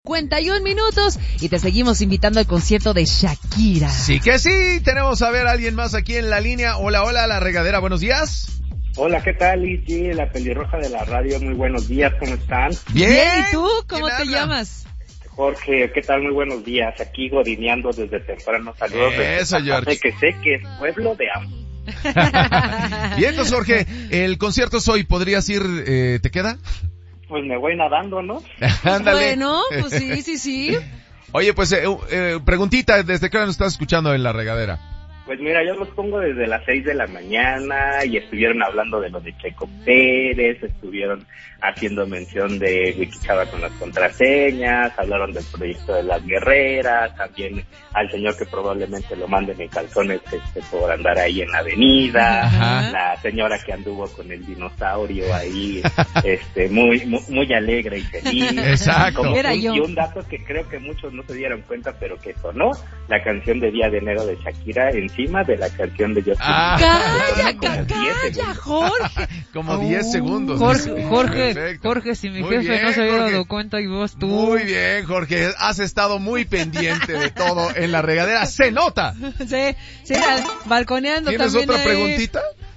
51 minutos y te seguimos invitando al concierto de Shakira. Sí que sí, tenemos a ver a alguien más aquí en la línea. Hola, La Regadera, buenos días. Hola, ¿qué tal, Iti? La pelirroja de la radio, muy buenos días, ¿cómo están? Bien, ¿y tú? ¿Cómo te llamas? Jorge, ¿qué tal? Muy buenos días, aquí godineando desde temprano, saludos Eso, desde George. que sé que es pueblo de amo. Bien, entonces, Jorge, el concierto es hoy, ¿podrías ir, te queda? Pues me voy nadando, ¿no? Ándale. Bueno, pues sí. Oye, pues, preguntita, ¿desde qué hora nos estás escuchando en La Regadera? Pues mira, yo los pongo desde las 6 de la mañana y estuvieron hablando de lo de Checo Pérez, estuvieron haciendo mención de Wikichava con las contraseñas, hablaron del proyecto de las guerreras, también al señor que probablemente lo manden en calzones por andar ahí en la avenida, Ajá. La señora que anduvo con el dinosaurio ahí, muy alegre y feliz. Exacto. Y un dato que creo que muchos no se dieron cuenta, pero que sonó, la canción de Día de Enero de Shakira encima de la canción de Justin Calla, Jorge. Como 10 segundos. Jorge, si mi Muy jefe bien, no se hubiera Jorge. dado cuenta y vos tú. Muy bien, Jorge, has estado muy pendiente de todo en La Regadera, se nota. Sí, balconeando ¿Tienes también otra ahí. preguntita?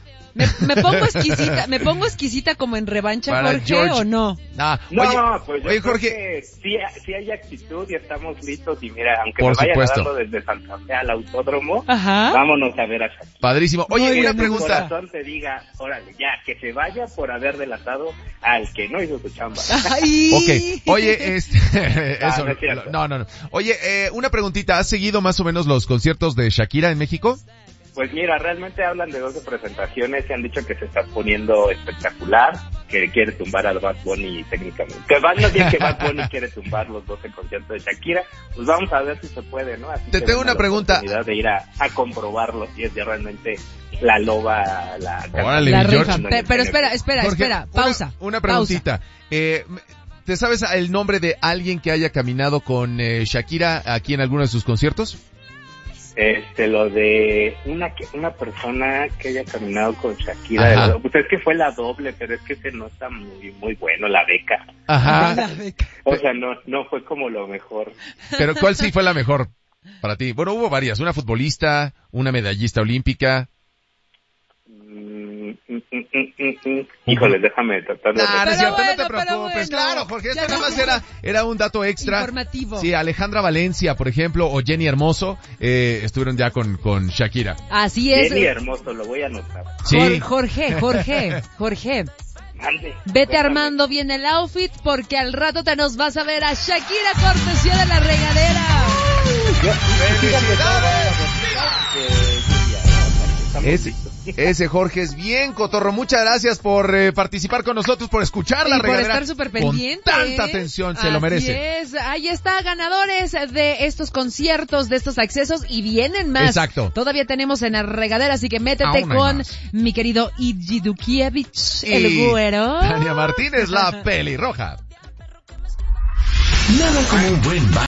Me pongo exquisita como en revancha, Para Jorge, George. ¿o no? Pues yo oye, creo Jorge. que sí hay actitud y estamos listos y mira, aunque Por me vaya supuesto. nadando desde Santa Fe al autódromo, Ajá. vámonos a ver a Shakira. Padrísimo. Oye, Muy una bien, Que tu pregunta. corazón te diga, órale, ya, que se vaya por haber delatado al que no hizo su chamba. Ay. Ok, oye, eso, no es cierto. no. Oye, una preguntita, ¿has seguido más o menos los conciertos de Shakira en México? Pues mira, realmente hablan de 12 presentaciones y han dicho que se está poniendo espectacular, que quiere tumbar al Bad Bunny técnicamente. Que más bien que Bad Bunny quiere tumbar los 12 conciertos de Shakira. Pues vamos a ver si se puede, ¿no? Así Te que tengo denme una la pregunta. oportunidad de ir a comprobarlo si es ya realmente la loba, la Órale, La mi reja. George. Pero espera, Jorge, pausa. Una preguntita. ¿Te sabes el nombre de alguien que haya caminado con Shakira aquí en alguno de sus conciertos? Lo de una persona que haya caminado con Shakira, Ajá. pues es que fue la doble, pero es que ese no está muy bueno, la beca. Ajá. O sea, no fue como lo mejor. Pero ¿cuál sí fue la mejor para ti? Bueno, hubo varias. Una futbolista, una medallista olímpica. Híjole, déjame tratar de No es Pero cierto, no te bueno, pero preocupes. bueno. Claro, Jorge, esto Ya nada no- más era un dato extra. Informativo. Sí, Alejandra Valencia, por ejemplo, o Jenny Hermoso, estuvieron ya con Shakira. Así es. Jenny Hermoso, lo voy a anotar. Sí. Jorge. Mande. Vete Cuéntame. armando bien el outfit porque al rato te nos vas a ver a Shakira, cortesía de La Regadera. ¡Felicidades! Ese. Ese Jorge es bien cotorro. Muchas gracias por participar con nosotros, por escuchar La Y por Regadera. estar súper pendiente. Con tanta atención, se lo merece. Así es, ahí está, ganadores de estos conciertos, de estos accesos, y vienen más. Exacto. Todavía tenemos en La Regadera, así que métete Aún hay con más. mi querido Iggy Dukievich, el Y güero. Tania Martínez, la pelirroja. Nada como un buen